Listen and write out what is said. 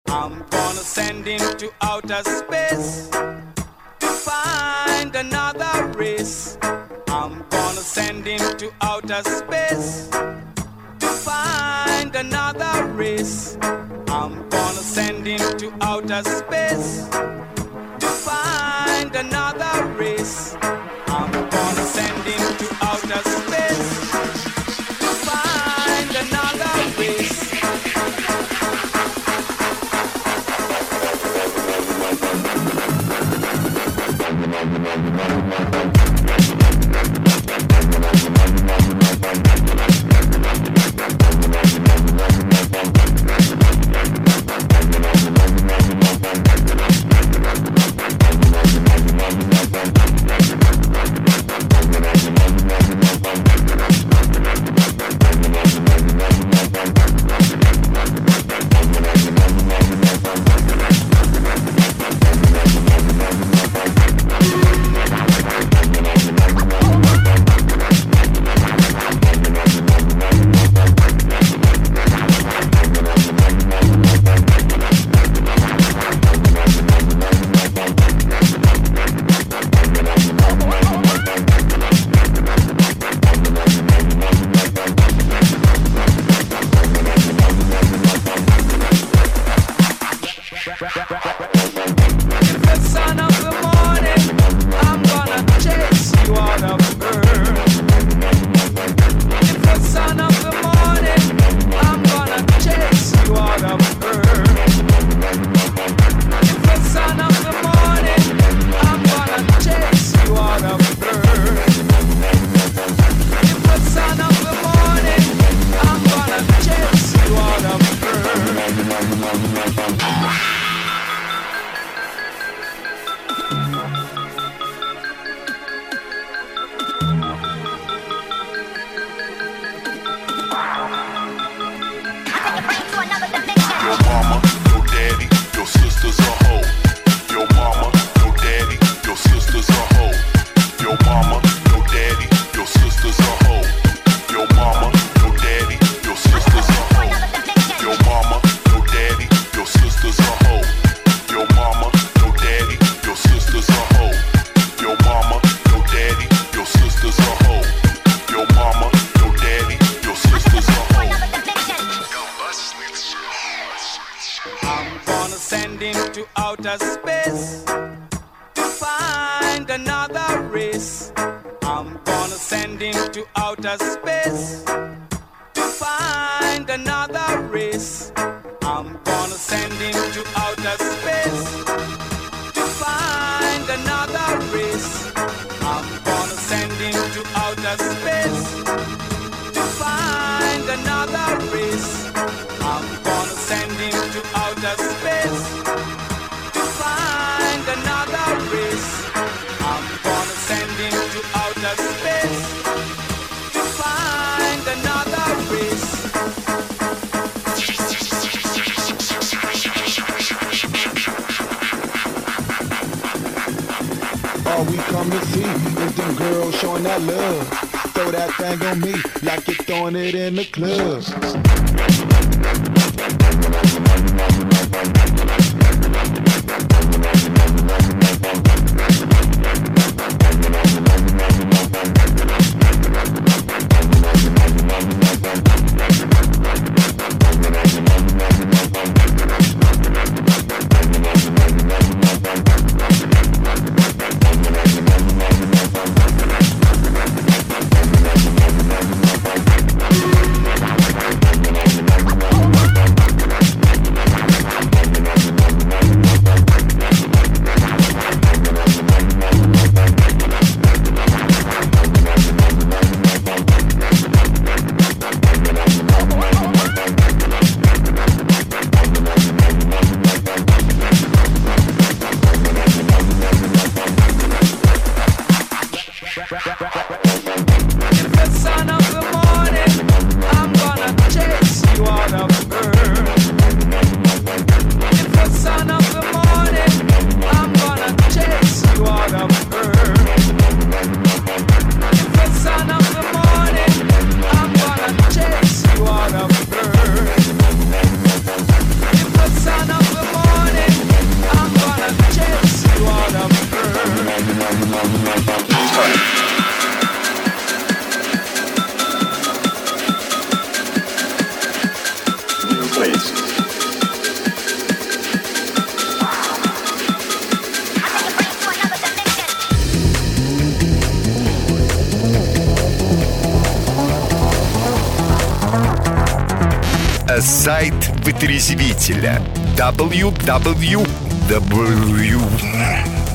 I'm gonna send him to outer space to find another race. I'm gonna send him to outer space to find another race. I'm gonna send him to outer space to find another race. I'm gonna send him to outer space to find another race. All we come to see is them girls showing that love. Throw that thing on me like you're throwing it in the club. сайт вытрезвителя www